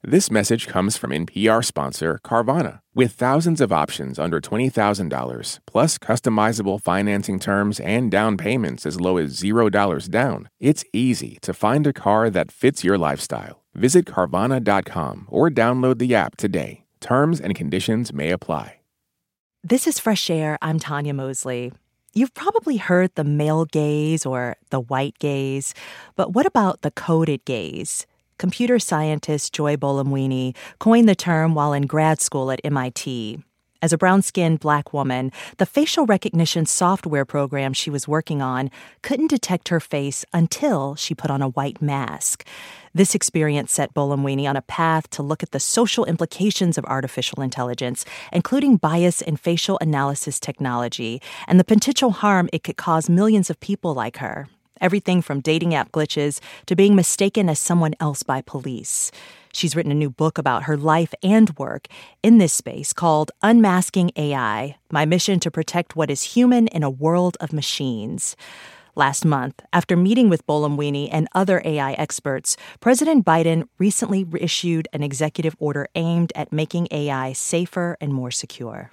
This message comes from NPR sponsor Carvana. With thousands of options under $20,000, plus customizable financing terms and down payments as low as $0 down, it's easy to find a car that fits your lifestyle. Visit Carvana.com or download the app today. Terms and conditions may apply. This is Fresh Air. I'm Tanya Mosley. You've probably heard the male gaze or the white gaze, but what about the coded gaze? Computer scientist Joy Buolamwini coined the term while in grad school at MIT. As a brown-skinned Black woman, the facial recognition software program she was working on couldn't detect her face until she put on a white mask. This experience set Buolamwini on a path to look at the social implications of artificial intelligence, including bias in facial analysis technology, and the potential harm it could cause millions of people like her. Everything from dating app glitches to being mistaken as someone else by police. She's written a new book about her life and work in this space called Unmasking AI, My Mission to Protect What is Human in a World of Machines. Last month, after meeting with Buolamwini and other AI experts, President Biden recently issued an executive order aimed at making AI safer and more secure.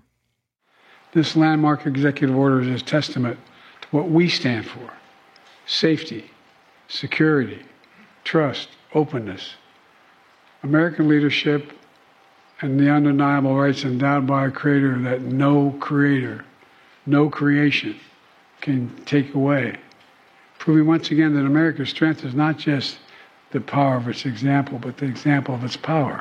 This landmark executive order is a testament to what we stand for. Safety, security, trust, openness, American leadership, and the undeniable rights endowed by a creator that no creator, no creation can take away. Proving once again that America's strength is not just the power of its example, but the example of its power.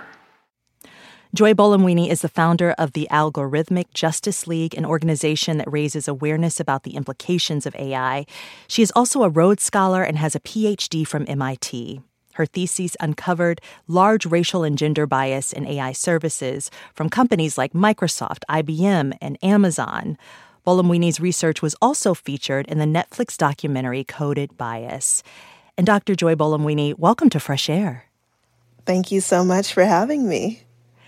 Joy Buolamwini is the founder of the Algorithmic Justice League, an organization that raises awareness about the implications of AI. She is also a Rhodes Scholar and has a PhD from MIT. Her thesis uncovered large racial and gender bias in AI services from companies like Microsoft, IBM, and Amazon. Buolamwini's research was also featured in the Netflix documentary Coded Bias. And Dr. Joy Buolamwini, welcome to Fresh Air. Thank you so much for having me.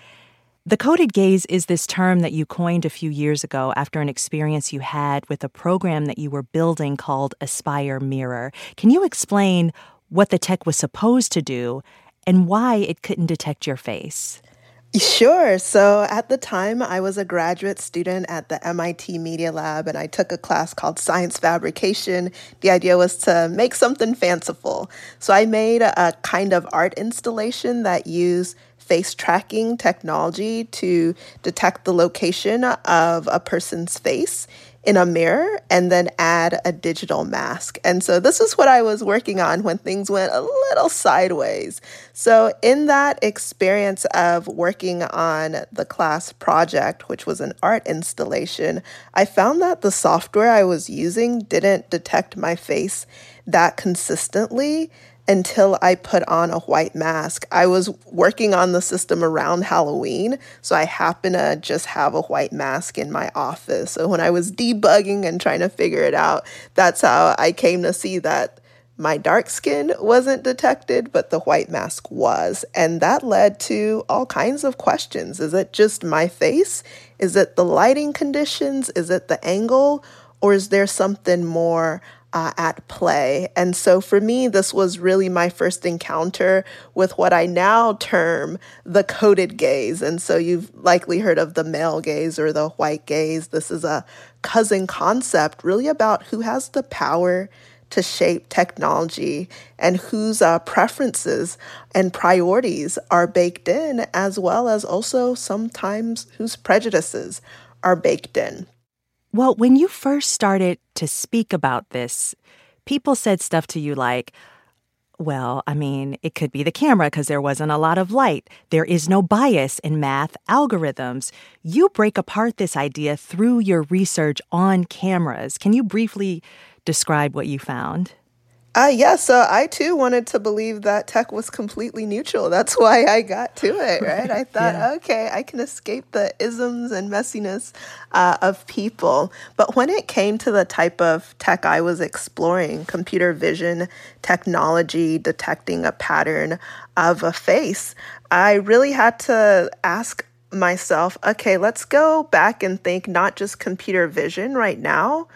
The coded gaze is this term that you coined a few years ago after an experience you had with a program that you were building called Aspire Mirror. Can you explain what the tech was supposed to do and why it couldn't detect your face? Sure. So at the time, I was a graduate student at the MIT Media Lab, and I took a class called Science Fabrication. The idea was to make something fanciful. So I made a kind of art installation that used face tracking technology to detect the location of a person's face in a mirror and then add a digital mask. And so this is what I was working on when things went a little sideways. So in that experience of working on the class project, which was an art installation, I found that the software I was using didn't detect my face that consistently until I put on a white mask. I was working on the system around Halloween, so I happened to just have a white mask in my office. So when I was debugging and trying to figure it out, that's how I came to see that my dark skin wasn't detected, but the white mask was. And that led to all kinds of questions. Is it just my face? Is it the lighting conditions? Is it the angle? Or is there something more at play? And so for me, this was really my first encounter with what I now term the coded gaze. And so you've likely heard of the male gaze or the white gaze. This is a cousin concept really about who has the power to shape technology and whose preferences and priorities are baked in, as well as also sometimes whose prejudices are baked in. Well, when you first started to speak about this, people said stuff to you like, well, I mean, it could be the camera because there wasn't a lot of light. There is no bias in math algorithms. You break apart this idea through your research on cameras. Can you briefly describe what you found? So I too wanted to believe that tech was completely neutral. That's why I got to it, right? I thought, okay, I can escape the isms and messiness of people. But when it came to the type of tech I was exploring, computer vision technology, detecting a pattern of a face, I really had to ask myself, okay, let's go back and think not just computer vision right now,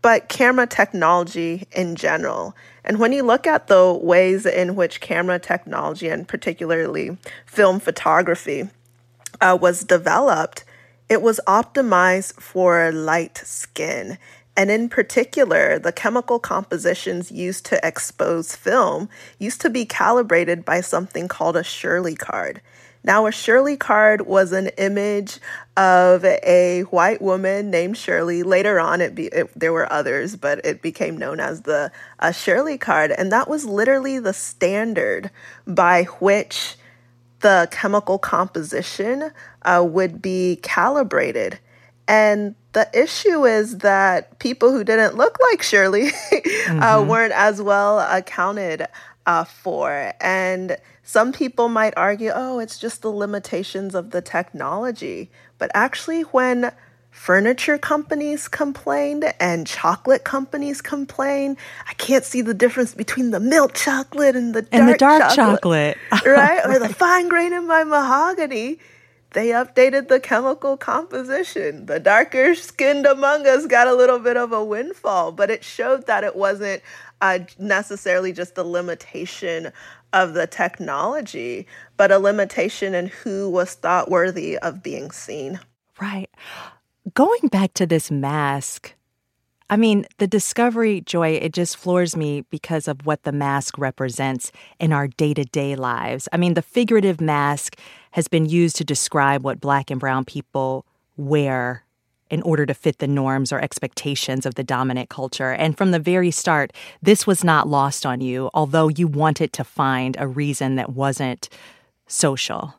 but camera technology in general. And when you look at the ways in which camera technology, and particularly film photography, was developed, it was optimized for light skin. And in particular, the chemical compositions used to expose film used to be calibrated by something called a Shirley card. Now, a Shirley card was an image of a white woman named Shirley. Later on, there were others, but it became known as the Shirley card. And that was literally the standard by which the chemical composition would be calibrated. And the issue is that people who didn't look like Shirley weren't as well accounted for. And some people might argue, oh, it's just the limitations of the technology. But actually, when furniture companies complained and chocolate companies complained, I can't see the difference between the milk chocolate and the dark chocolate. Right? Or the fine grain in my mahogany. They updated the chemical composition. The darker skinned among us got a little bit of a windfall, but it showed that it wasn't necessarily just the limitation of the technology, but a limitation in who was thought worthy of being seen. Right. Going back to this mask, I mean, the discovery, Joy, it just floors me because of what the mask represents in our day-to-day lives. I mean, the figurative mask has been used to describe what Black and brown people wear in order to fit the norms or expectations of the dominant culture. And from the very start, this was not lost on you, although you wanted to find a reason that wasn't social.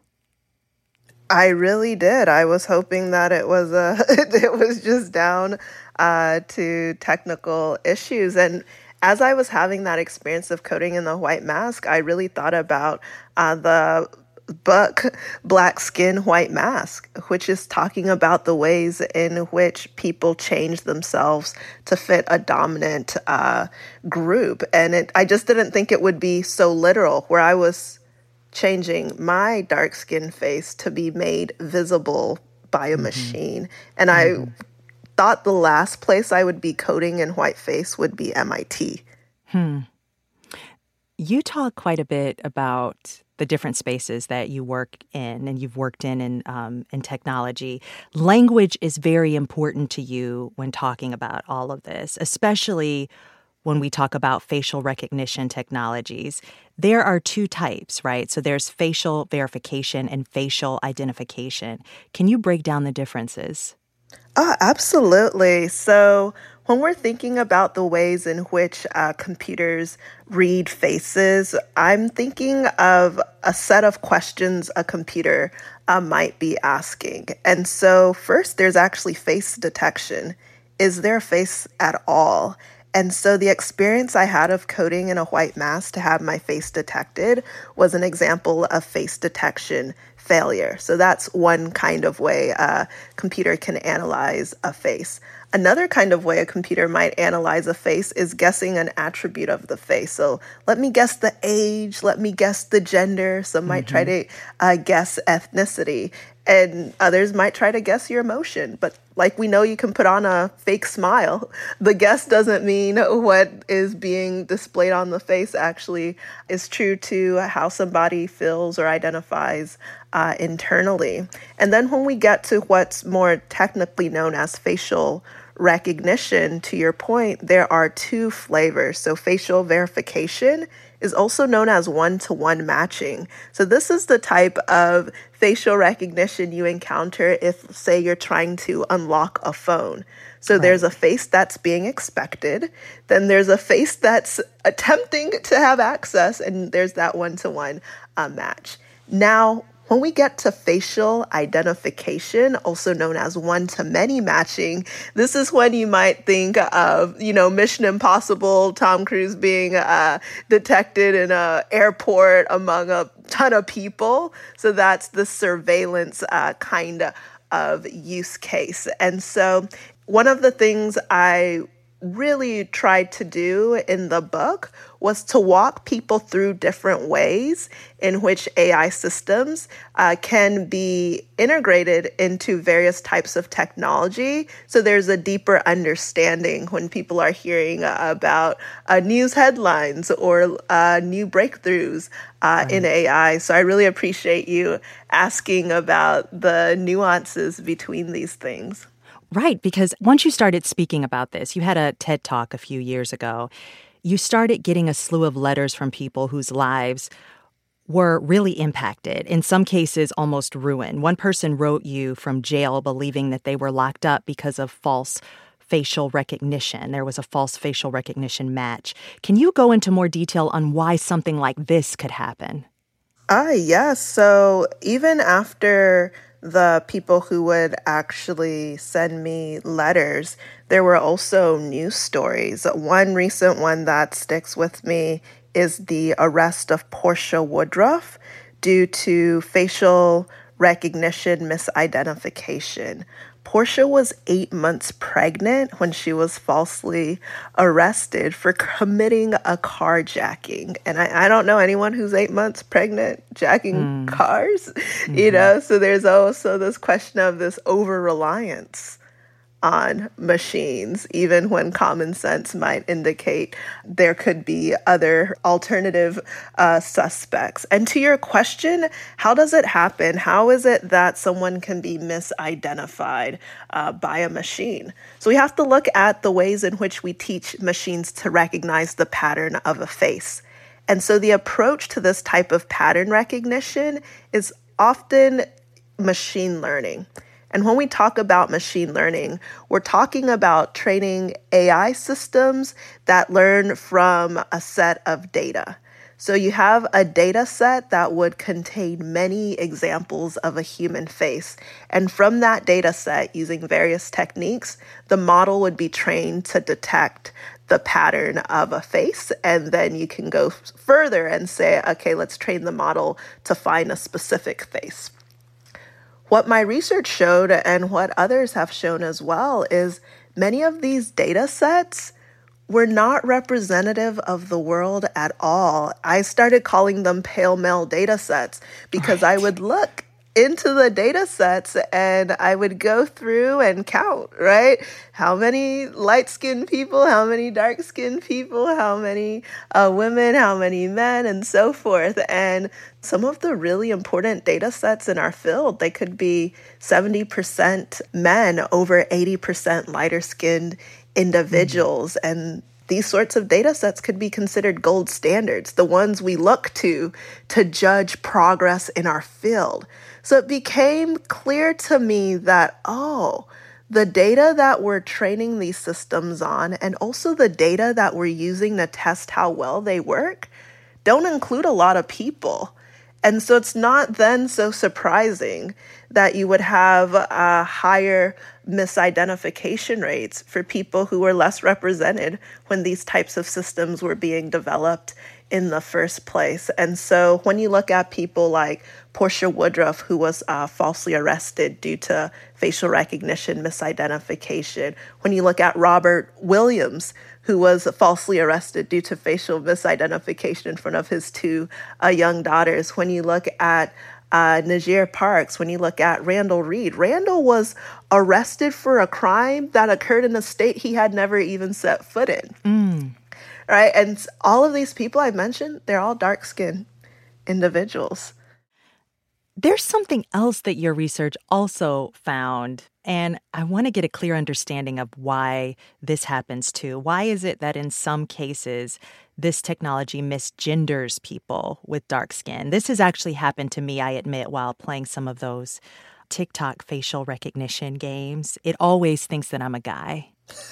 I really did. I was hoping that it was just down to technical issues. And as I was having that experience of coding in the white mask, I really thought about the book Black Skin, White Mask, which is talking about the ways in which people change themselves to fit a dominant group. And I just didn't think it would be so literal, where I was changing my dark-skinned face to be made visible by a machine. And I thought the last place I would be coding in whiteface would be MIT. You talk quite a bit about the different spaces that you work in and you've worked in technology. Language is very important to you when talking about all of this, especially when we talk about facial recognition technologies. There are two types, right? So there's facial verification and facial identification. Can you break down the differences? Absolutely. So when we're thinking about the ways in which computers read faces, I'm thinking of a set of questions a computer might be asking. And so first, there's actually face detection. Is there a face at all? And so the experience I had of coding in a white mask to have my face detected was an example of face detection failure. So that's one kind of way a computer can analyze a face. Another kind of way a computer might analyze a face is guessing an attribute of the face. So let me guess the age, let me guess the gender. Some might try to guess ethnicity, and others might try to guess your emotion. But like we know, you can put on a fake smile. The guess doesn't mean what is being displayed on the face actually is true to how somebody feels or identifies internally. And then when we get to what's more technically known as facial recognition, to your point, there are two flavors. So facial verification is also known as one-to-one matching. So this is the type of facial recognition you encounter if, say, you're trying to unlock a phone. So there's a face that's being expected, then there's a face that's attempting to have access, and there's that one-to-one match. Now, when we get to facial identification, also known as one-to-many matching, this is when you might think of, Mission Impossible, Tom Cruise being detected in an airport among a ton of people. So that's the surveillance kind of use case. And so one of the things I really tried to do in the book was to walk people through different ways in which AI systems can be integrated into various types of technology. So there's a deeper understanding when people are hearing about news headlines or new breakthroughs in AI. So I really appreciate you asking about the nuances between these things. Right, because once you started speaking about this, you had a TED Talk a few years ago, you started getting a slew of letters from people whose lives were really impacted, in some cases almost ruined. One person wrote you from jail believing that they were locked up because of false facial recognition. There was a false facial recognition match. Can you go into more detail on why something like this could happen? Yes. So even after the people who would actually send me letters, there were also news stories. One recent one that sticks with me is the arrest of Portia Woodruff due to facial recognition misidentification. Portia was 8 months pregnant when she was falsely arrested for committing a carjacking. And I don't know anyone who's 8 months pregnant jacking cars, so there's also this question of this over-reliance on machines, even when common sense might indicate there could be other alternative suspects. And to your question, how does it happen? How is it that someone can be misidentified by a machine? So we have to look at the ways in which we teach machines to recognize the pattern of a face. And so the approach to this type of pattern recognition is often machine learning. And when we talk about machine learning, we're talking about training AI systems that learn from a set of data. So you have a data set that would contain many examples of a human face. And from that data set, using various techniques, the model would be trained to detect the pattern of a face. And then you can go further and say, okay, let's train the model to find a specific face. What my research showed, and what others have shown as well, is many of these data sets were not representative of the world at all. I started calling them pale male data sets because I would look into the data sets and I would go through and count, right? How many light-skinned people, how many dark-skinned people, how many women, how many men, and so forth. And some of the really important data sets in our field, they could be 70% men, over 80% lighter-skinned individuals. And these sorts of data sets could be considered gold standards, the ones we look to judge progress in our field. So it became clear to me that, the data that we're training these systems on, and also the data that we're using to test how well they work, don't include a lot of people. And so it's not then so surprising that you would have higher misidentification rates for people who were less represented when these types of systems were being developed in the first place. And so when you look at people like Portia Woodruff, who was falsely arrested due to facial recognition misidentification, when you look at Robert Williams, who was falsely arrested due to facial misidentification in front of his two young daughters, when you look at Najir Parks, when you look at Randall Reed, Randall was arrested for a crime that occurred in a state he had never even set foot in. Right? And all of these people I mentioned, they're all dark-skinned individuals. There's something else that your research also found, and I want to get a clear understanding of why this happens too. Why is it that in some cases this technology misgenders people with dark skin? This has actually happened to me, I admit, while playing some of those TikTok facial recognition games. It always thinks that I'm a guy.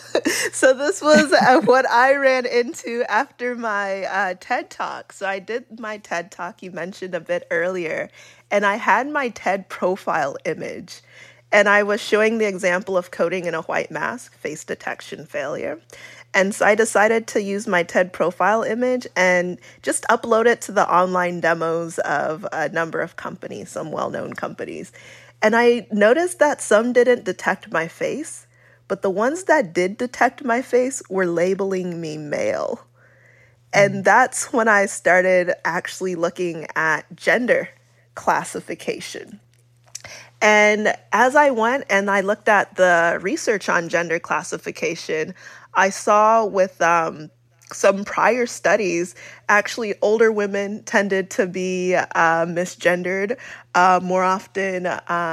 So this was what I ran into after my TED Talk. So I did my TED Talk you mentioned a bit earlier, and I had my TED profile image. And I was showing the example of coding in a white mask, face detection failure. And so I decided to use my TED profile image and just upload it to the online demos of a number of companies, some well-known companies. And I noticed that some didn't detect my face, but the ones that did detect my face were labeling me male. And that's when I started actually looking at gender classification. And as I went and I looked at the research on gender classification, I saw with some prior studies, actually older women tended to be misgendered more often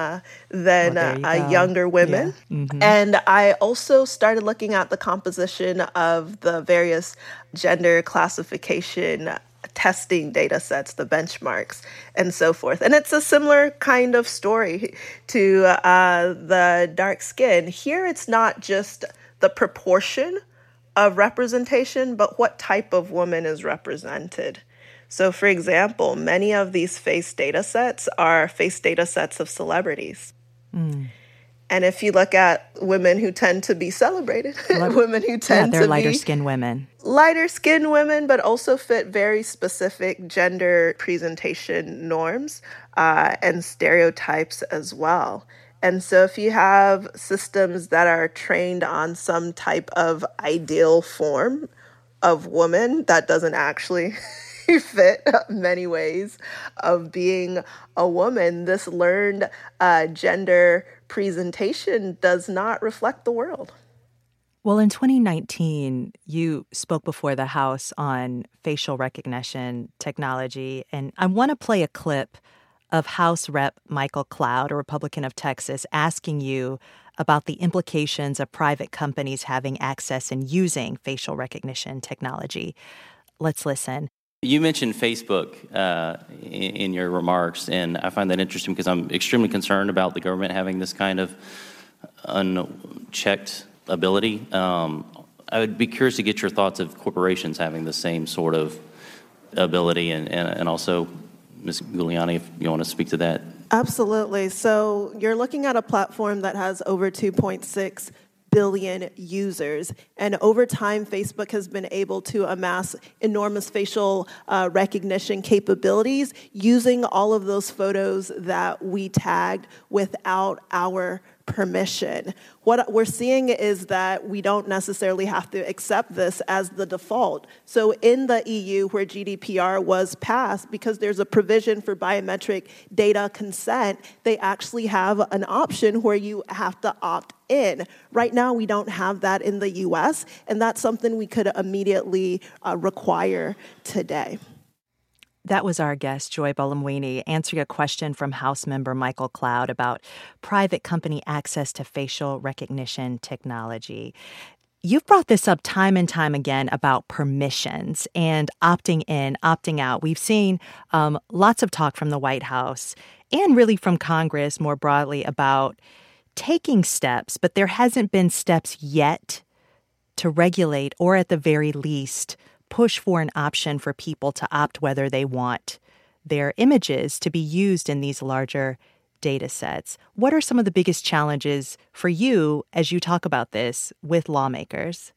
than younger women. Yeah. Mm-hmm. And I also started looking at the composition of the various gender classification testing data sets, the benchmarks, and so forth. And it's a similar kind of story to the dark skin. Here, it's not just the proportion of representation, but what type of woman is represented. So, for example, many of these face data sets are face data sets of celebrities. And if you look at women who tend to be celebrated, women who tend they're to lighter be skinned women. Lighter skinned women, but also fit very specific gender presentation norms and stereotypes as well. And so if you have systems that are trained on some type of ideal form of woman that doesn't actually fit many ways of being a woman, this learned gender presentation does not reflect the world. Well, in 2019, you spoke before the House on facial recognition technology, and I want to play a clip of House Rep. Michael Cloud, a Republican of Texas, asking you about the implications of private companies having access and using facial recognition technology. Let's listen. You mentioned Facebook in your remarks, and I find that interesting because I'm extremely concerned about the government having this kind of unchecked ability. I would be curious to get your thoughts of corporations having the same sort of ability, and also, Ms. Guliani, if you want to speak to that. Absolutely. So you're looking at a platform that has over 2.6 billion users. And over time, Facebook has been able to amass enormous facial recognition capabilities using all of those photos that we tagged without our permission. What we're seeing is that we don't necessarily have to accept this as the default. So in the EU, where GDPR was passed, because there's a provision for biometric data consent, they actually have an option where you have to opt in. Right now, we don't have that in the US, and that's something we could immediately require today. That was our guest, Joy Buolamwini, answering a question from House member Michael Cloud about private company access to facial recognition technology. You've brought this up time and time again about permissions and opting in, opting out. We've seen lots of talk from the White House and really from Congress more broadly about taking steps, but there hasn't been steps yet to regulate or at the very least push for an option for people to opt whether they want their images to be used in these larger data sets. What are some of the biggest challenges for you as you talk about this with lawmakers?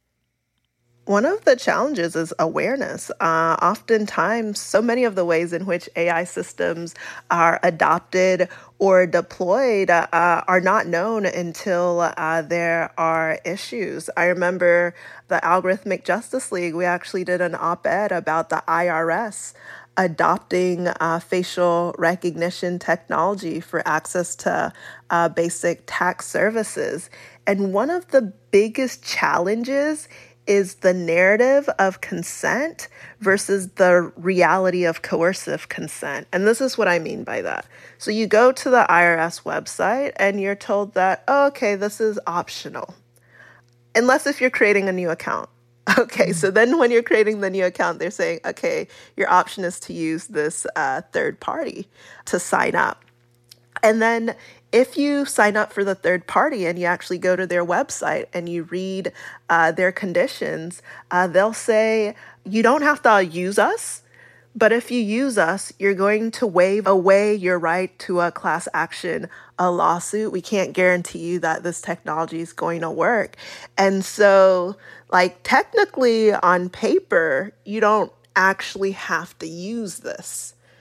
One of the challenges is awareness. Oftentimes, so many of the ways in which AI systems are adopted or deployed are not known until there are issues. I remember the Algorithmic Justice League, we actually did an op-ed about the IRS adopting facial recognition technology for access to basic tax services. And one of the biggest challenges is the narrative of consent versus the reality of coercive consent. And this is what I mean by that. So you go to the IRS website and you're told that, oh, okay, this is optional. Unless if you're creating a new account. Okay, so then when you're creating the new account, they're saying, okay, your option is to use this third party to sign up. And then if you sign up for the third party and you actually go to their website and you read their conditions, they'll say, you don't have to use us, but if you use us, you're going to waive away your right to a class action, a lawsuit. We can't guarantee you that this technology is going to work. And so, like, technically on paper, you don't actually have to use this.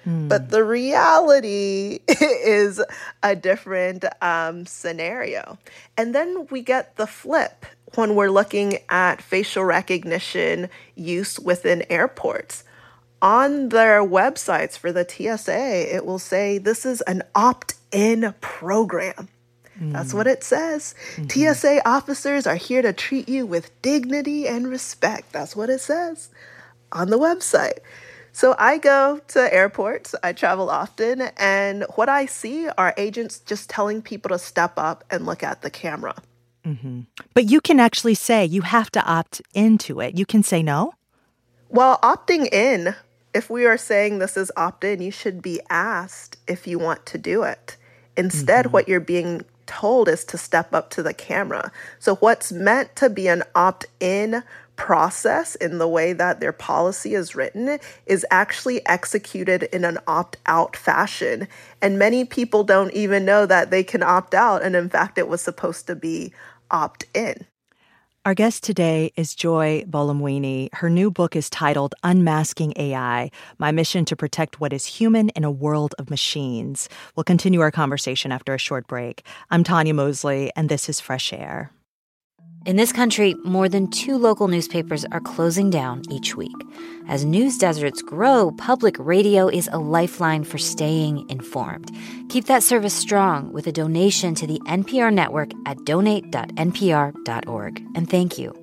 But the reality is a different scenario. And then we get the flip when we're looking at facial recognition use within airports. On their websites for the TSA, it will say this is an opt-in program. That's what it says. TSA officers are here to treat you with dignity and respect. That's what it says on the website. So I go to airports, I travel often, and what I see are agents just telling people to step up and look at the camera. But you can actually say you have to opt into it. You can say no? Well, opting in, if we are saying this is opt-in, you should be asked if you want to do it. Instead, what you're being told is to step up to the camera. So what's meant to be an opt-in process in the way that their policy is written is actually executed in an opt-out fashion. And many people don't even know that they can opt out. And in fact, it was supposed to be opt-in. Our guest today is Joy Buolamwini. Her new book is titled Unmasking AI, My Mission to Protect What is Human in a World of Machines. We'll continue our conversation after a short break. I'm Tanya Mosley, and this is Fresh Air. In this country, more than 2 local newspapers are closing down each week. As news deserts grow, public radio is a lifeline for staying informed. Keep that service strong with a donation to the NPR network at donate.npr.org. And thank you.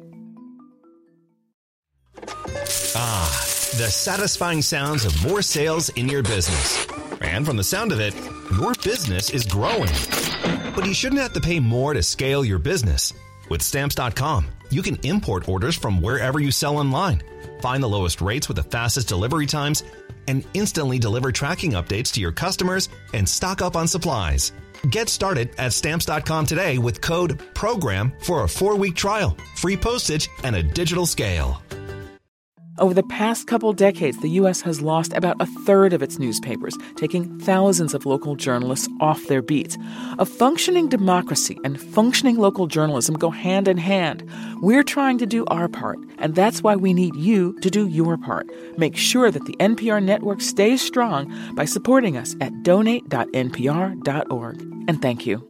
The satisfying sounds of more sales in your business. And from the sound of it, your business is growing. But you shouldn't have to pay more to scale your business. With Stamps.com, you can import orders from wherever you sell online, find the lowest rates with the fastest delivery times, and instantly deliver tracking updates to your customers and stock up on supplies. Get started at Stamps.com today with code PROGRAM for a 4-week trial, free postage, and a digital scale. Over the past couple decades, the U.S. has lost about a third of its newspapers, taking thousands of local journalists off their beats. A functioning democracy and functioning local journalism go hand in hand. We're trying to do our part, and that's why we need you to do your part. Make sure that the NPR network stays strong by supporting us at donate.npr.org. And thank you.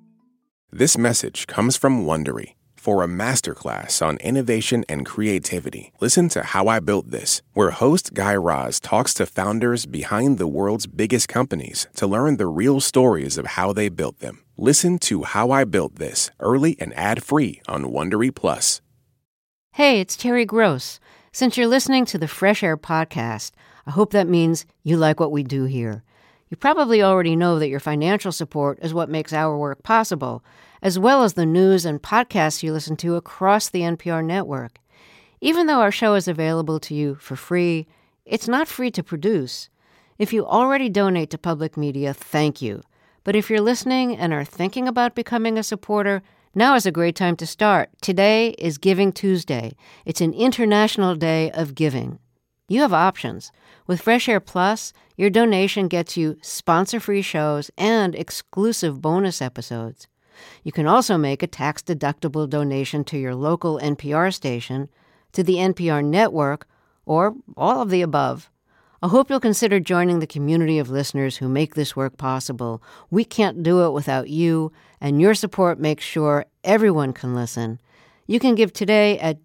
This message comes from Wondery. For a masterclass on innovation and creativity, listen to How I Built This, where host Guy Raz talks to founders behind the world's biggest companies to learn the real stories of how they built them. Listen to How I Built This, early and ad-free on Wondery Plus. Hey, it's Terry Gross. Since you're listening to the Fresh Air podcast, I hope that means you like what we do here. You probably already know that your financial support is what makes our work possible, as well as the news and podcasts you listen to across the NPR network. Even though our show is available to you for free, it's not free to produce. If you already donate to public media, thank you. But if you're listening and are thinking about becoming a supporter, now is a great time to start. Today is Giving Tuesday. It's an international day of giving. You have options. With Fresh Air Plus, your donation gets you sponsor-free shows and exclusive bonus episodes. You can also make a tax-deductible donation to your local NPR station, to the NPR network, or all of the above. I hope you'll consider joining the community of listeners who make this work possible. We can't do it without you, and your support makes sure everyone can listen. You can give today at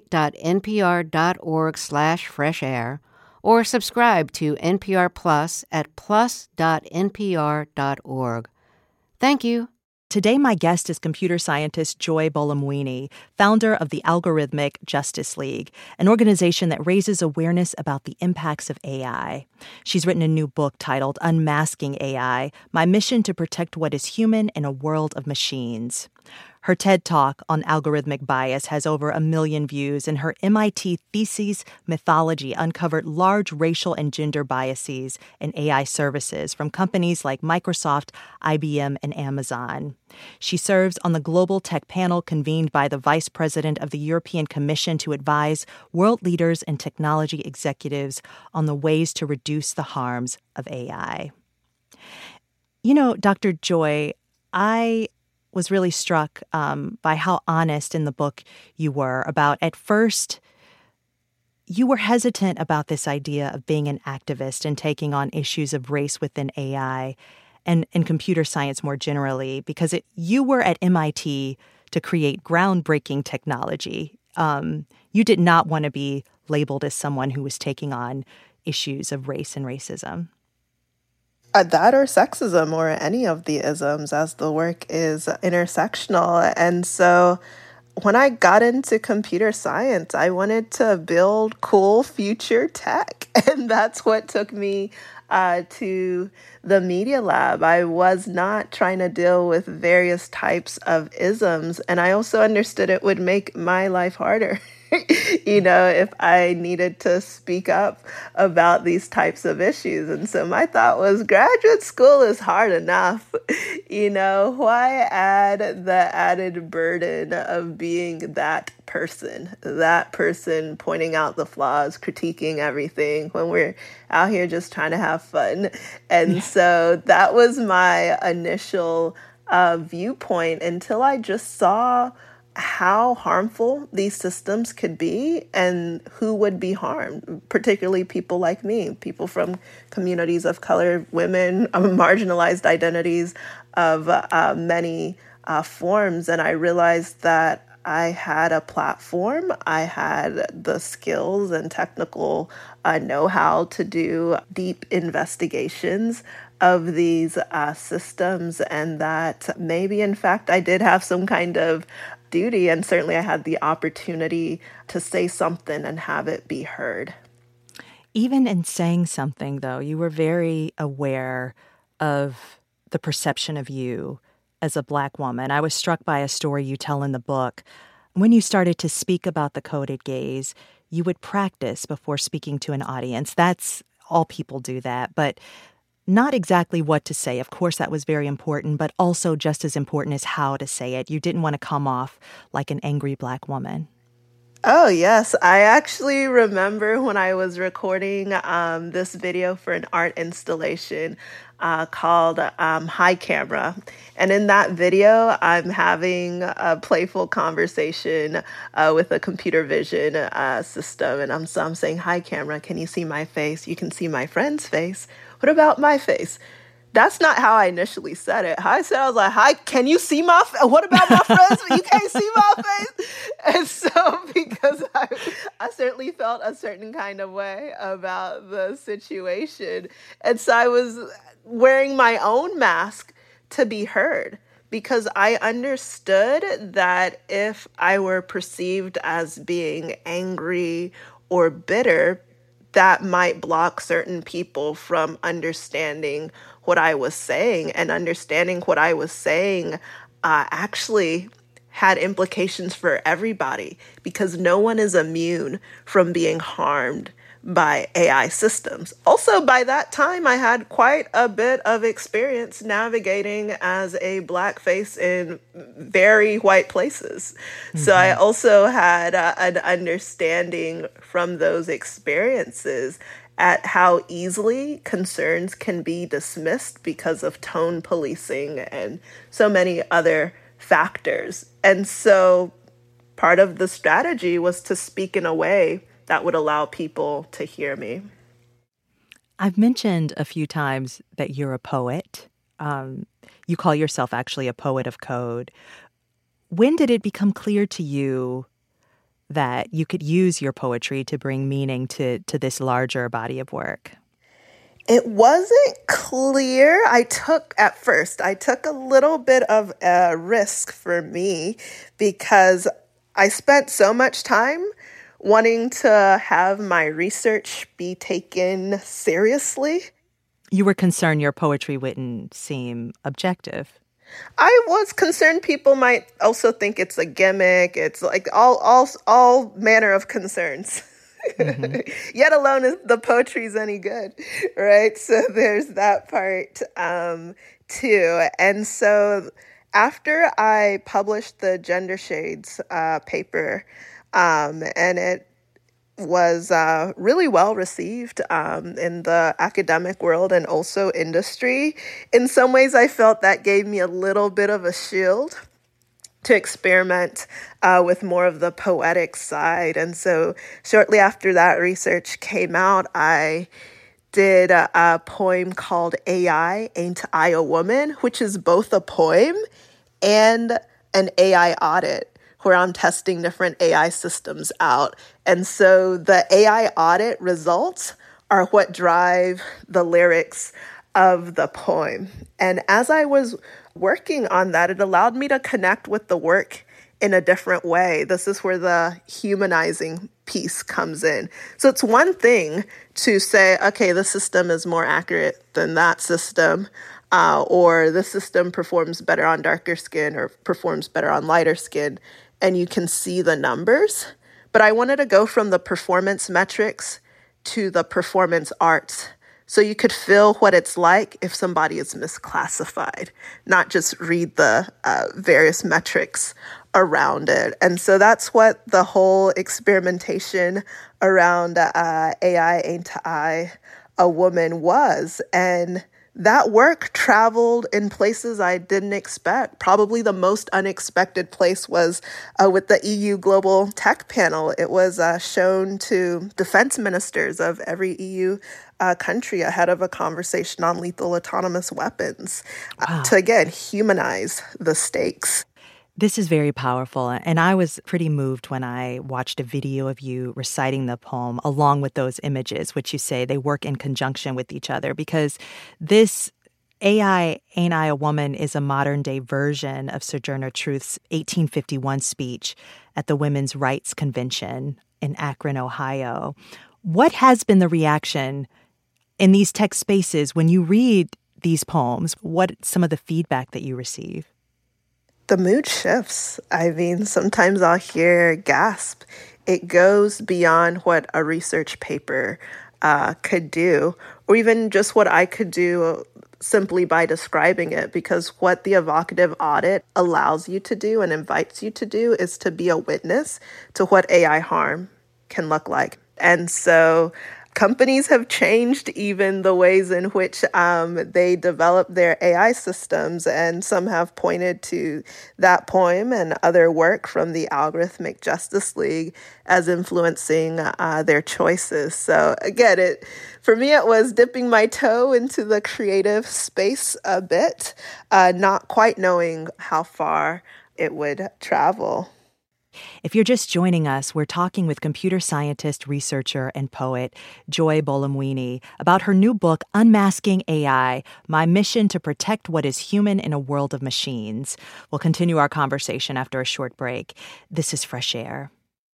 donate.npr.org/freshair or subscribe to NPR Plus at plus.npr.org. Thank you. Today, my guest is computer scientist Joy Buolamwini, founder of the Algorithmic Justice League, an organization that raises awareness about the impacts of AI. She's written a new book titled Unmasking AI, My Mission to Protect What is Human in a World of Machines. Her TED Talk on algorithmic bias has over 1 million views, and her MIT thesis mythology uncovered large racial and gender biases in AI services from companies like Microsoft, IBM, and Amazon. She serves on the global tech panel convened by the Vice President of the European Commission to advise world leaders and technology executives on the ways to reduce the harms of AI. You know, Dr. Joy, I was really struck by how honest in the book you were about, at first, you were hesitant about this idea of being an activist and taking on issues of race within AI and computer science more generally, because you were at MIT to create groundbreaking technology. You did not want to be labeled as someone who was taking on issues of race and racism. That or sexism or any of the isms, as the work is intersectional. And so when I got into computer science, I wanted to build cool future tech. And that's what took me to the Media Lab. I was not trying to deal with various types of isms. And I also understood it would make my life harder. If I needed to speak up about these types of issues. And so my thought was, graduate school is hard enough. Why add the added burden of being that person pointing out the flaws, critiquing everything when we're out here just trying to have fun. And so that was my initial viewpoint until I just saw how harmful these systems could be and who would be harmed, particularly people like me, people from communities of color, women, marginalized identities of many forms. And I realized that I had a platform, I had the skills and technical know-how to do deep investigations of these systems, and that maybe, in fact, I did have some kind of duty, and certainly I had the opportunity to say something and have it be heard. Even in saying something, though, you were very aware of the perception of you as a Black woman. I was struck by a story you tell in the book. When you started to speak about the coded gaze, you would practice before speaking to an audience. That's all people do that, but not exactly what to say. Of course, that was very important, but also just as important is how to say it. You didn't want to come off like an angry Black woman. Oh, yes. I actually remember when I was recording this video for an art installation called Hi Camera. And in that video, I'm having a playful conversation with a computer vision system. And I'm saying, "Hi Camera, can you see my face? You can see my friend's face. What about my face?" That's not how I initially said it. How I said, I was like, "Hi, can you see my face? What about my friends? You can't see my face." And so because I certainly felt a certain kind of way about the situation. And so I was wearing my own mask to be heard, because I understood that if I were perceived as being angry or bitter, that might block certain people from understanding what I was saying, and understanding what I was saying actually had implications for everybody, because no one is immune from being harmed by AI systems. Also, by that time, I had quite a bit of experience navigating as a Black face in very white places. Mm-hmm. So I also had an understanding from those experiences at how easily concerns can be dismissed because of tone policing and so many other factors. And so part of the strategy was to speak in a way that would allow people to hear me. I've mentioned a few times that you're a poet. You call yourself actually a poet of code. When did it become clear to you that you could use your poetry to bring meaning to this larger body of work? It wasn't clear. I took a little bit of a risk for me, because I spent so much time wanting to have my research be taken seriously. You were concerned your poetry wouldn't seem objective. I was concerned people might also think it's a gimmick. It's like all manner of concerns. Mm-hmm. Yet alone if the poetry's any good, right? So there's that part too. And so after I published the Gender Shades paper, and it was really well received in the academic world and also industry. In some ways, I felt that gave me a little bit of a shield, to experiment with more of the poetic side. And so shortly after that research came out, I did a poem called AI, Ain't I a Woman, which is both a poem and an AI audit where I'm testing different AI systems out. And so the AI audit results are what drive the lyrics of the poem. And as I was working on that, it allowed me to connect with the work in a different way. This is where the humanizing piece comes in. So it's one thing to say, okay, the system is more accurate than that system, or the system performs better on darker skin or performs better on lighter skin, and you can see the numbers. But I wanted to go from the performance metrics to the performance arts, so you could feel what it's like if somebody is misclassified, not just read the various metrics around it. And so that's what the whole experimentation around AI Ain't I a Woman was. And that work traveled in places I didn't expect. Probably the most unexpected place was with the EU Global Tech Panel. It was shown to defense ministers of every EU country ahead of a conversation on lethal autonomous weapons to, again, humanize the stakes. This is very powerful, and I was pretty moved when I watched a video of you reciting the poem along with those images, which you say they work in conjunction with each other, because this AI Ain't I a Woman is a modern-day version of Sojourner Truth's 1851 speech at the Women's Rights Convention in Akron, Ohio. What has been the reaction in these tech spaces when you read these poems? What's some of the feedback that you receive? The mood shifts. I mean, sometimes I'll hear gasp. It goes beyond what a research paper could do, or even just what I could do simply by describing it, because what the evocative audit allows you to do and invites you to do is to be a witness to what AI harm can look like. And so companies have changed even the ways in which they develop their AI systems, and some have pointed to that poem and other work from the Algorithmic Justice League as influencing their choices. So again, for me, it was dipping my toe into the creative space a bit, not quite knowing how far it would travel. If you're just joining us, we're talking with computer scientist, researcher, and poet Joy Buolamwini about her new book, Unmasking AI, My Mission to Protect What is Human in a World of Machines. We'll continue our conversation after a short break. This is Fresh Air.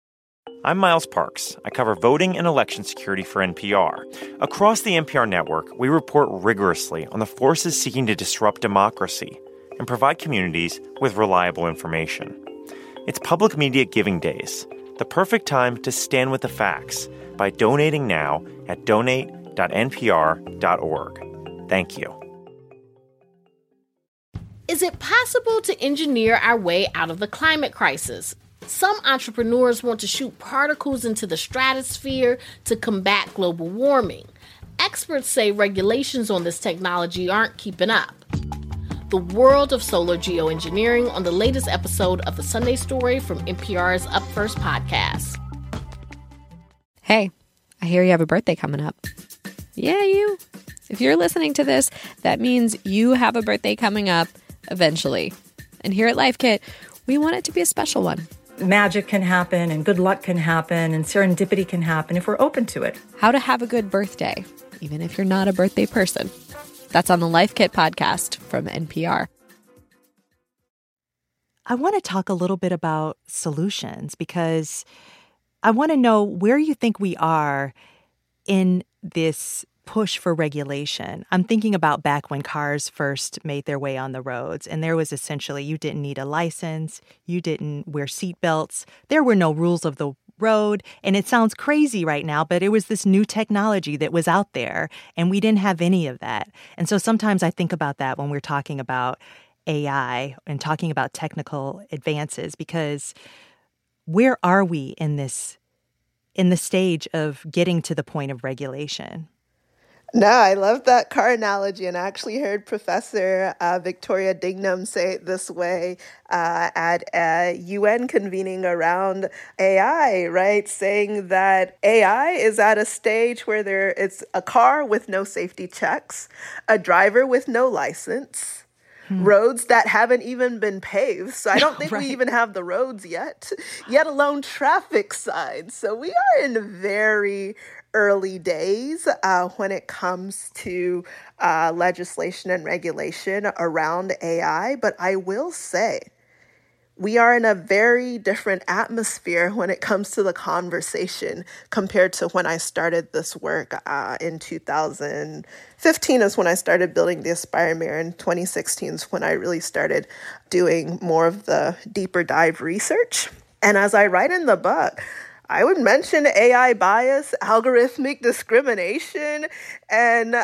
I'm Miles Parks. I cover voting and election security for NPR. Across the NPR network, we report rigorously on the forces seeking to disrupt democracy and provide communities with reliable information. It's Public Media Giving Days, the perfect time to stand with the facts by donating now at donate.npr.org. Thank you. Is it possible to engineer our way out of the climate crisis? Some entrepreneurs want to shoot particles into the stratosphere to combat global warming. Experts say regulations on this technology aren't keeping up. The world of solar geoengineering on the latest episode of The Sunday Story from NPR's Up First podcast. Hey, I hear you have a birthday coming up. Yeah, you. If you're listening to this, that means you have a birthday coming up eventually. And here at Life Kit, we want it to be a special one. Magic can happen and good luck can happen and serendipity can happen if we're open to it. How to have a good birthday, even if you're not a birthday person. That's on the Life Kit podcast from NPR. I want to talk a little bit about solutions, because I want to know where you think we are in this push for regulation. I'm thinking about back when cars first made their way on the roads, and there was essentially, you didn't need a license, you didn't wear seatbelts, there were no rules of the road. And it sounds crazy right now, but it was this new technology that was out there, and we didn't have any of that. And so sometimes I think about that when we're talking about AI and talking about technical advances, because where are we in the stage of getting to the point of regulation? No, I love that car analogy. And I actually heard Professor Victoria Dignam say it this way at a UN convening around AI, right? Saying that AI is at a stage where it's a car with no safety checks, a driver with no license, roads that haven't even been paved. So I don't think we even have the roads yet alone traffic signs. So we are in very early days when it comes to legislation and regulation around AI. But I will say, we are in a very different atmosphere when it comes to the conversation compared to when I started this work in 2015 is when I started building the Aspire Mirror. In 2016 is when I really started doing more of the deeper dive research. And as I write in the book, I would mention AI bias, algorithmic discrimination, and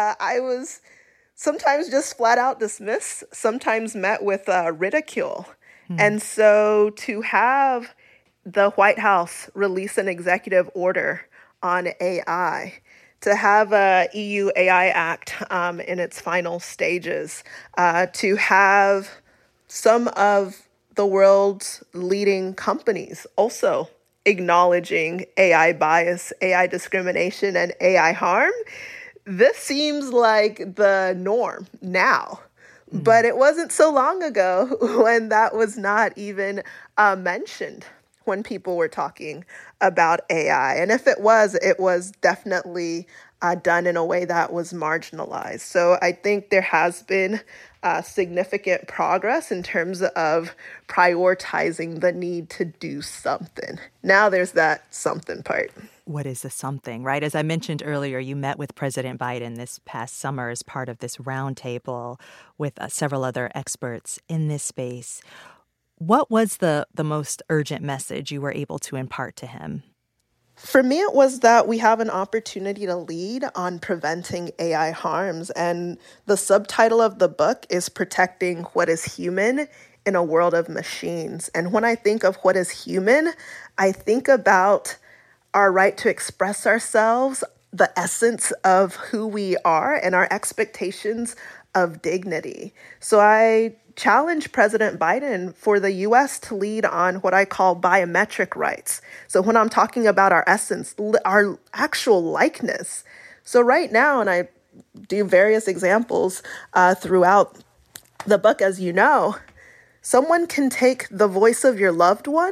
I was sometimes just flat out dismissed, sometimes met with ridicule. And so to have the White House release an executive order on AI, to have a EU AI Act in its final stages, to have some of the world's leading companies also acknowledging AI bias, AI discrimination, and AI harm, this seems like the norm now. But it wasn't so long ago when that was not even mentioned when people were talking about AI. And if it was definitely done in a way that was marginalized. So I think there has been significant progress in terms of prioritizing the need to do something. Now there's that something part. What is the something, right? As I mentioned earlier, you met with President Biden this past summer as part of this roundtable with several other experts in this space. What was the most urgent message you were able to impart to him? For me, it was that we have an opportunity to lead on preventing AI harms. And the subtitle of the book is Protecting What is Human in a World of Machines. And when I think of what is human, I think about our right to express ourselves, the essence of who we are, and our expectations of dignity. So I challenge President Biden for the U.S. to lead on what I call biometric rights. So when I'm talking about our essence, our actual likeness. So right now, and I do various examples throughout the book, as you know, someone can take the voice of your loved one,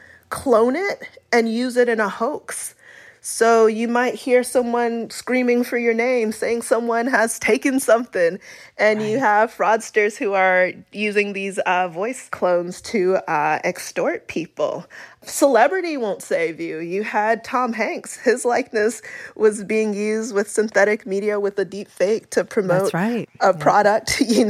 clone it, and use it in a hoax. So you might hear someone screaming for your name, saying someone has taken something, and you have fraudsters who are using these voice clones to extort people. Celebrity won't save you. You had Tom Hanks. His likeness was being used with synthetic media with a deep fake to promote a product,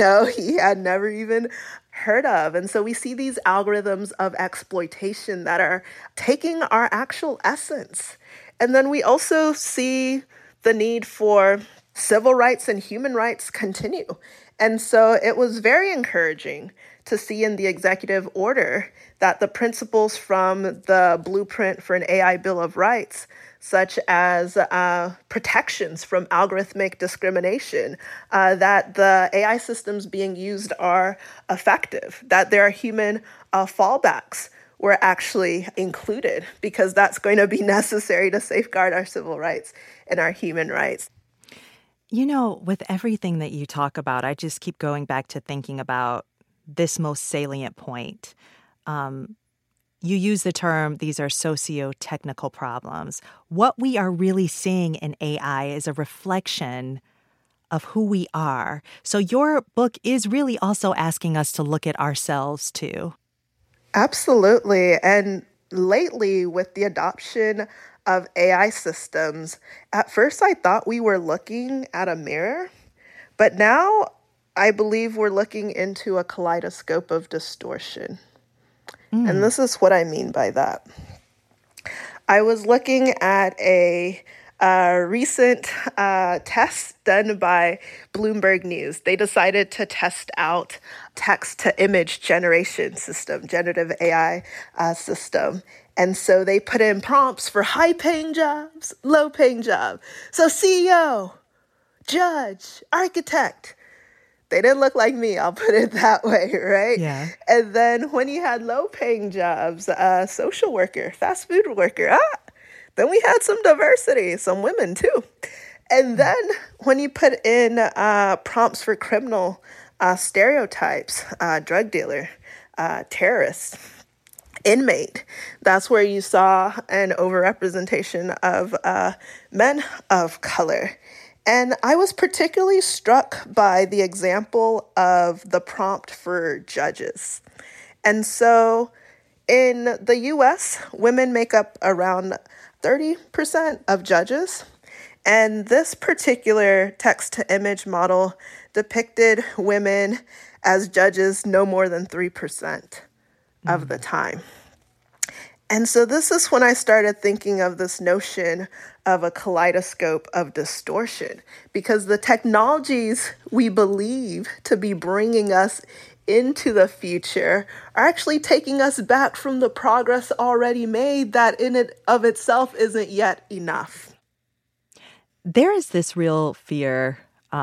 he had never even heard of. And so we see these algorithms of exploitation that are taking our actual essence. And then we also see the need for civil rights and human rights continue. And so it was very encouraging to see in the executive order that the principles from the Blueprint for an AI Bill of Rights, such as protections from algorithmic discrimination, that the AI systems being used are effective, that there are human fallbacks were actually included, because that's going to be necessary to safeguard our civil rights and our human rights. With everything that you talk about, I just keep going back to thinking about this most salient point. You use the term, these are socio-technical problems. What we are really seeing in AI is a reflection of who we are. So your book is really also asking us to look at ourselves, too. Absolutely. And lately, with the adoption of AI systems, at first I thought we were looking at a mirror, but now I believe we're looking into a kaleidoscope of distortion. And this is what I mean by that. I was looking at a recent test done by Bloomberg News. They decided to test out text-to-image generation system, generative AI system. And so they put in prompts for high-paying jobs, low-paying job. So CEO, judge, architect. They didn't look like me, I'll put it that way, right? Yeah. And then when you had low-paying jobs, social worker, fast food worker, then we had some diversity, some women too. And then when you put in prompts for criminal stereotypes, drug dealer, terrorist, inmate, that's where you saw an overrepresentation of men of color. And I was particularly struck by the example of the prompt for judges. And so in the US, women make up around 30% of judges. And this particular text-to-image model depicted women as judges no more than 3% of the time. And so this is when I started thinking of this notion of a kaleidoscope of distortion, because the technologies we believe to be bringing us into the future are actually taking us back from the progress already made that in and of itself isn't yet enough. There is this real fear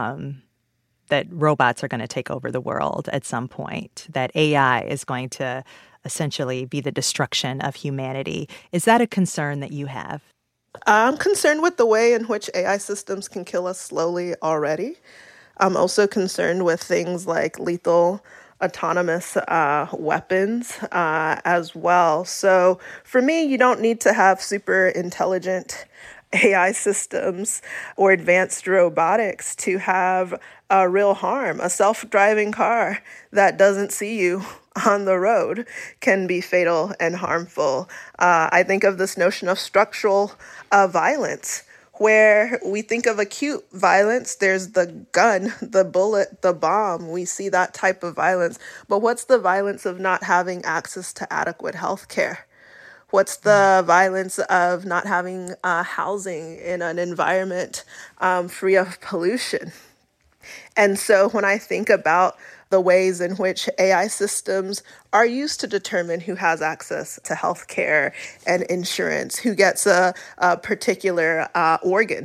that robots are going to take over the world at some point, that AI is going to essentially be the destruction of humanity. Is that a concern that you have? I'm concerned with the way in which AI systems can kill us slowly already. I'm also concerned with things like lethal autonomous weapons as well. So for me, you don't need to have super intelligent AI systems or advanced robotics to have a real harm. A self-driving car that doesn't see you on the road can be fatal and harmful. I think of this notion of structural violence, where we think of acute violence. There's the gun, the bullet, the bomb. We see that type of violence. But what's the violence of not having access to adequate health care? What's the violence of not having housing in an environment free of pollution? And so when I think about the ways in which AI systems are used to determine who has access to health care and insurance, who gets a particular organ,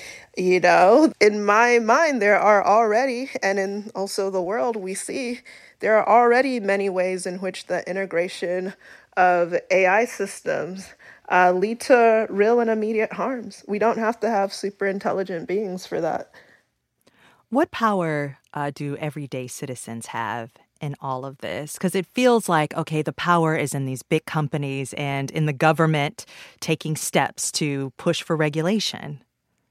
in my mind, there are already, and in also the world we see, there are already many ways in which the integration of AI systems lead to real and immediate harms. We don't have to have super intelligent beings for that. What power do everyday citizens have in all of this? Because it feels like, okay, the power is in these big companies and in the government taking steps to push for regulation.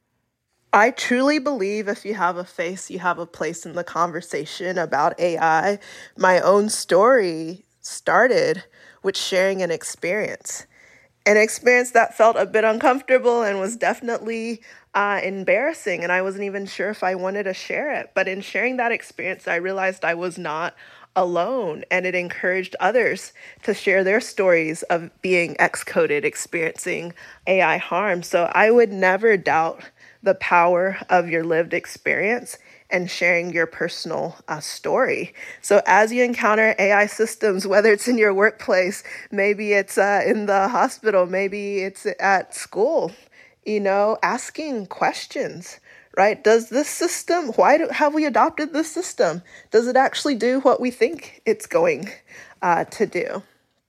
I truly believe if you have a face, you have a place in the conversation about AI. My own story started with sharing an experience that felt a bit uncomfortable and was definitely embarrassing. And I wasn't even sure if I wanted to share it. But in sharing that experience, I realized I was not alone, and it encouraged others to share their stories of being X-coded, experiencing AI harm. So I would never doubt the power of your lived experience and sharing your personal story. So as you encounter AI systems, whether it's in your workplace, maybe it's in the hospital, maybe it's at school, asking questions, right? Does this system, have we adopted this system? Does it actually do what we think it's going to do?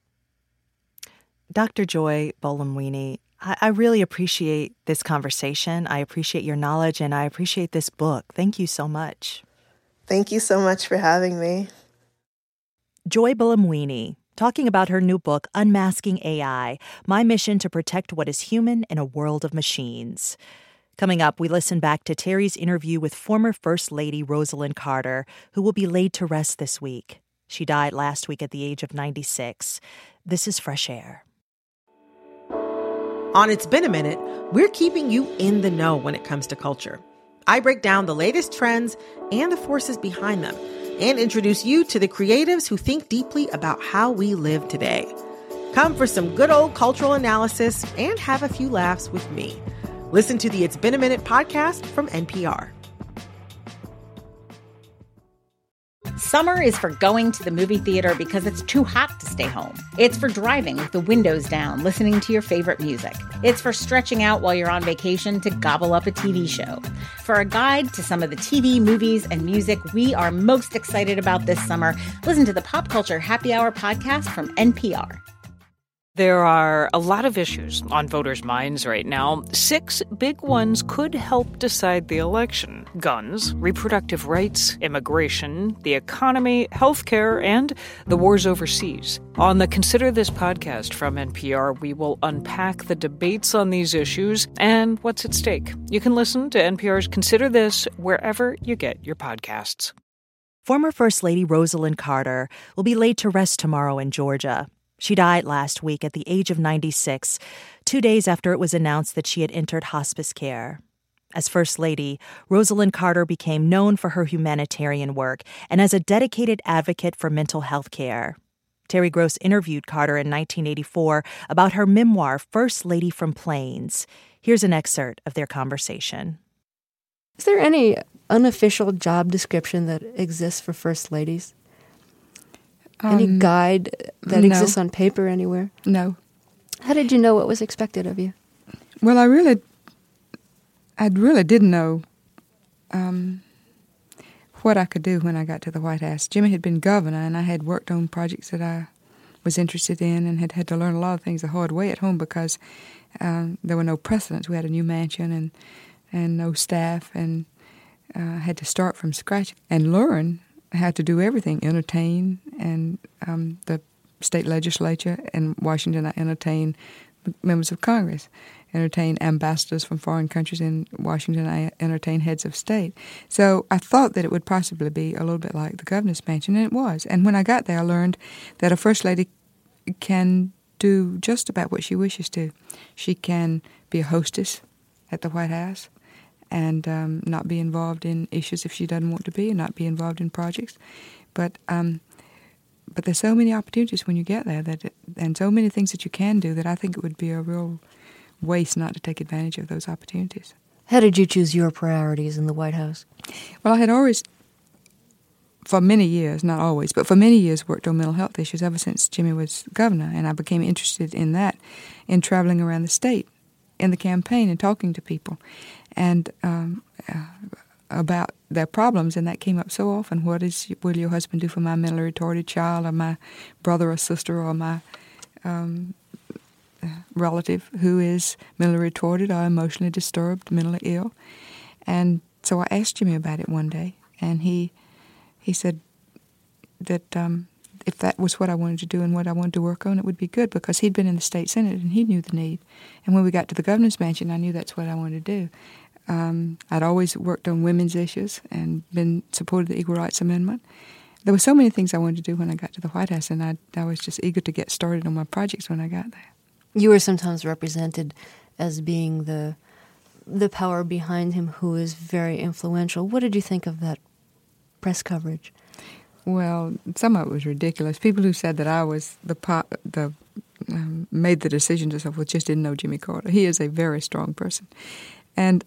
Dr. Joy Buolamwini, I really appreciate this conversation. I appreciate your knowledge, and I appreciate this book. Thank you so much. Thank you so much for having me. Joy Buolamwini, talking about her new book, Unmasking AI, My Mission to Protect What is Human in a World of Machines. Coming up, we listen back to Terry's interview with former First Lady Rosalynn Carter, who will be laid to rest this week. She died last week at the age of 96. This is Fresh Air. On It's Been a Minute, we're keeping you in the know when it comes to culture. I break down the latest trends and the forces behind them, and introduce you to the creatives who think deeply about how we live today. Come for some good old cultural analysis and have a few laughs with me. Listen to the It's Been a Minute podcast from NPR. Summer is for going to the movie theater because it's too hot to stay home. It's for driving with the windows down, listening to your favorite music. It's for stretching out while you're on vacation to gobble up a TV show. For a guide to some of the TV, movies, and music we are most excited about this summer, listen to the Pop Culture Happy Hour podcast from NPR. There are a lot of issues on voters' minds right now. 6 big ones could help decide the election: guns, reproductive rights, immigration, the economy, healthcare, and the wars overseas. On the Consider This podcast from NPR, we will unpack the debates on these issues and what's at stake. You can listen to NPR's Consider This wherever you get your podcasts. Former First Lady Rosalynn Carter will be laid to rest tomorrow in Georgia. She died last week at the age of 96, 2 days after it was announced that she had entered hospice care. As First Lady, Rosalynn Carter became known for her humanitarian work and as a dedicated advocate for mental health care. Terry Gross interviewed Carter in 1984 about her memoir, First Lady from Plains. Here's an excerpt of their conversation. Is there any unofficial job description that exists for First Ladies? Any guide that exists on paper anywhere? No. How did you know what was expected of you? Well, I really didn't know what I could do when I got to the White House. Jimmy had been governor, and I had worked on projects that I was interested in and had to learn a lot of things the hard way at home because there were no precedents. We had a new mansion and no staff, and had to start from scratch and learn how to do everything, entertain, and the state legislature in Washington, I entertain members of Congress, entertain ambassadors from foreign countries in Washington, I entertain heads of state. So I thought that it would possibly be a little bit like the governor's mansion, and it was. And when I got there, I learned that a first lady can do just about what she wishes to. She can be a hostess at the White House, and not be involved in issues if she doesn't want to be, and not be involved in projects. But there's so many opportunities when you get there and so many things that you can do that I think it would be a real waste not to take advantage of those opportunities. How did you choose your priorities in the White House? Well, I had always, for many years, not always, but for many years worked on mental health issues ever since Jimmy was governor, and I became interested in that, in traveling around the state in the campaign and talking to people and about their problems, and that came up so often. Will your husband do for my mentally retarded child, or my brother or sister, or my relative who is mentally retarded or emotionally disturbed, mentally ill? And so I asked Jimmy about it one day, and he said that if that was what I wanted to do and what I wanted to work on, it would be good, because he'd been in the state senate and he knew the need. And when we got to the governor's mansion, I knew that's what I wanted to do. I'd always worked on women's issues and been supported the Equal Rights Amendment. There were so many things I wanted to do when I got to the White House, and I was just eager to get started on my projects when I got there. You were sometimes represented as being the power behind him, who is very influential. What did you think of that press coverage? Some of it was ridiculous. People who said that I was made the decisions and so forth just didn't know Jimmy Carter. He is a very strong person. And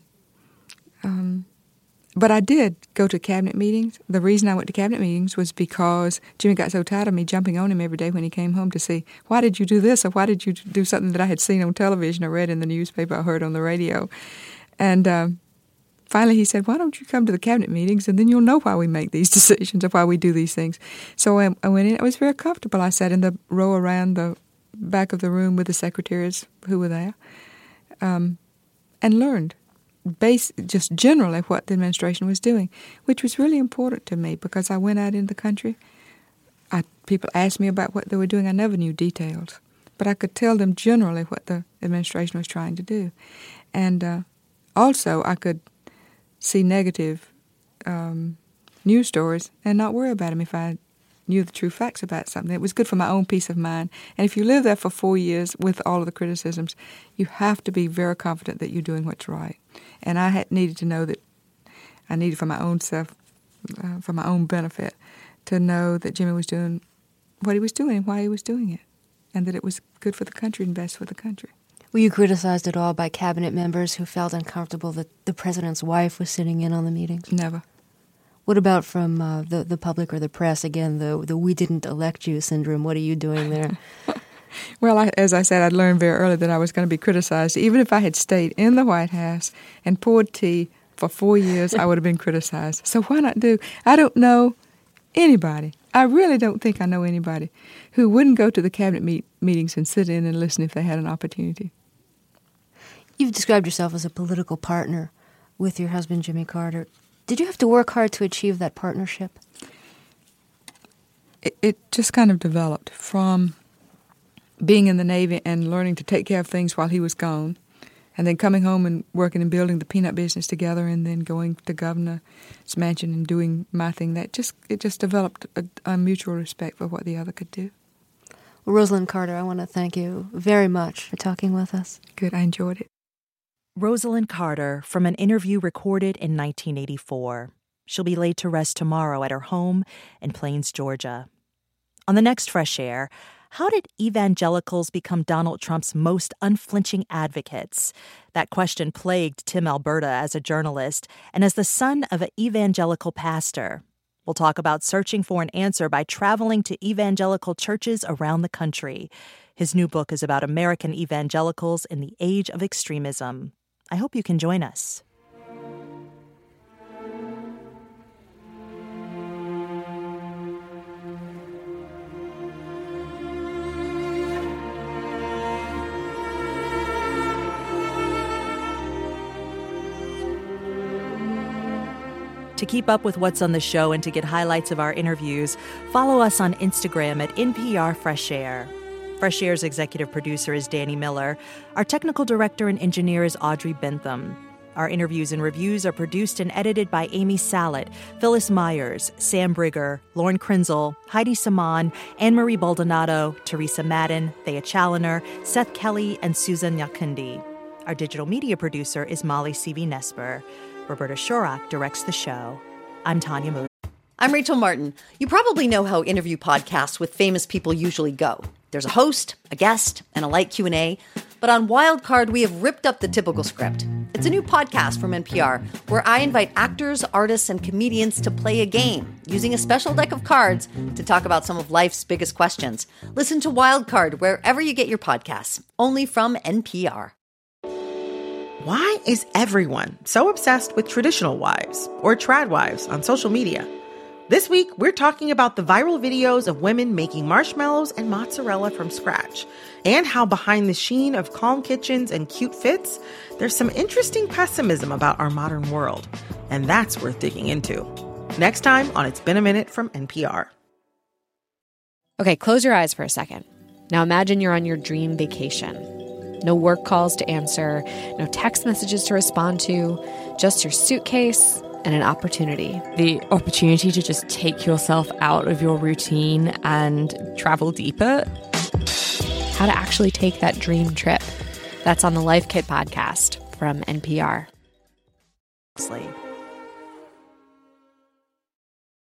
but I did go to cabinet meetings. The reason I went to cabinet meetings was because Jimmy got so tired of me jumping on him every day when he came home to see, why did you do this, or why did you do something that I had seen on television or read in the newspaper or heard on the radio. And finally he said, why don't you come to the cabinet meetings, and then you'll know why we make these decisions or why we do these things. So I went in. I was very comfortable. I sat in the row around the back of the room with the secretaries who were there, and learned just generally what the administration was doing, which was really important to me because I went out in the country. People asked me about what they were doing. I never knew details, but I could tell them generally what the administration was trying to do. And also I could see negative news stories and not worry about them if I knew the true facts about something. It was good for my own peace of mind. And if you live there for 4 years with all of the criticisms, you have to be very confident that you're doing what's right. And I needed to know that I needed for my own self, for my own benefit, to know that Jimmy was doing what he was doing and why he was doing it, and that it was good for the country and best for the country. Were you criticized at all by cabinet members who felt uncomfortable that the president's wife was sitting in on the meetings? Never. What about from the public or the press? Again, the "we didn't elect you" syndrome. What are you doing there? Well, as I said, I'd learned very early that I was going to be criticized. Even if I had stayed in the White House and poured tea for 4 years, I would have been criticized. So why not do? I don't know anybody. I really don't think I know anybody who wouldn't go to the cabinet meetings and sit in and listen if they had an opportunity. You've described yourself as a political partner with your husband, Jimmy Carter. Did you have to work hard to achieve that partnership? It just kind of developed from being in the Navy and learning to take care of things while he was gone, and then coming home and working and building the peanut business together, and then going to governor's mansion and doing my thing. It just developed a mutual respect for what the other could do. Well, Rosalynn Carter, I want to thank you very much for talking with us. Good, I enjoyed it. Rosalynn Carter from an interview recorded in 1984. She'll be laid to rest tomorrow at her home in Plains, Georgia. On the next Fresh Air, how did evangelicals become Donald Trump's most unflinching advocates? That question plagued Tim Alberta as a journalist and as the son of an evangelical pastor. We'll talk about searching for an answer by traveling to evangelical churches around the country. His new book is about American evangelicals in the age of extremism. I hope you can join us. To keep up with what's on the show and to get highlights of our interviews, follow us on Instagram at NPR Fresh Air. Fresh Air's executive producer is Danny Miller. Our technical director and engineer is Audrey Bentham. Our interviews and reviews are produced and edited by Amy Salet, Phyllis Myers, Sam Brigger, Lauren Krenzel, Heidi Saman, Anne-Marie Baldonado, Teresa Madden, Thea Challoner, Seth Kelly, and Susan Nyakundi. Our digital media producer is Molly C.V. Nesper. Roberta Shorak directs the show. I'm Tanya Moon. I'm Rachel Martin. You probably know how interview podcasts with famous people usually go. There's a host, a guest, and a light Q&A. But on Wildcard, we have ripped up the typical script. It's a new podcast from NPR where I invite actors, artists, and comedians to play a game using a special deck of cards to talk about some of life's biggest questions. Listen to Wildcard wherever you get your podcasts, only from NPR. Why is everyone so obsessed with traditional wives or trad wives on social media? This week, we're talking about the viral videos of women making marshmallows and mozzarella from scratch, and how behind the sheen of calm kitchens and cute fits, there's some interesting pessimism about our modern world. And that's worth digging into. Next time on It's Been a Minute from NPR. Okay, close your eyes for a second. Now imagine you're on your dream vacation. No work calls to answer, no text messages to respond to, just your suitcase and an opportunity. The opportunity to just take yourself out of your routine and travel deeper. How to actually take that dream trip. That's on the Life Kit podcast from NPR.